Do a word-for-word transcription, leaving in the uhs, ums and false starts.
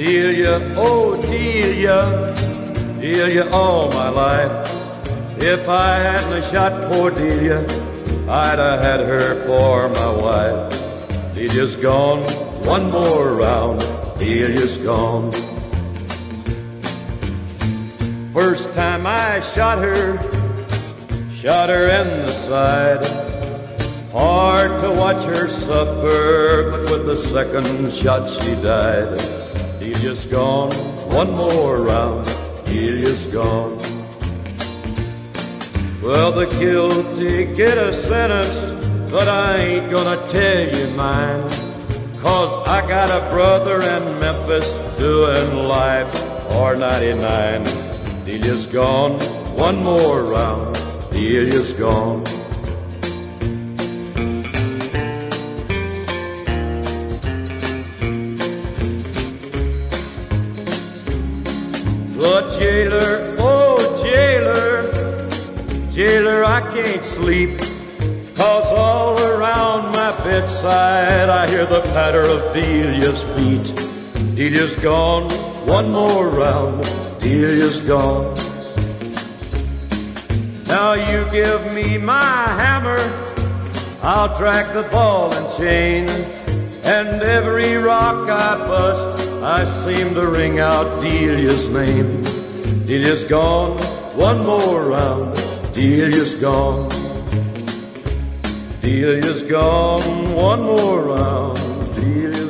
Delia, oh Delia, Delia, all my life. If I hadn't shot poor Delia, I'd have had her for my wife. Delia's gone, one more round, Delia's gone. First time I shot her, shot her in the side. Hard to watch her suffer, but with the second shot she died. Delia's gone, one more round, Delia's gone. Well, the guilty get a sentence, but I ain't gonna tell you mine. Cause I got a brother in Memphis doing life or ninety-nine. Delia's gone, one more round, Delia's gone. The jailer, oh jailer, jailer, I can't sleep, cause all around my bedside I hear the patter of Delia's feet. Delia's gone, one more round, Delia's gone. Now you give me my hammer, I'll track the ball and chain, and every rock I bust I seem to ring out Delia's name. Delia's gone, one more round, Delia's gone. Delia's gone, one more round, Delia's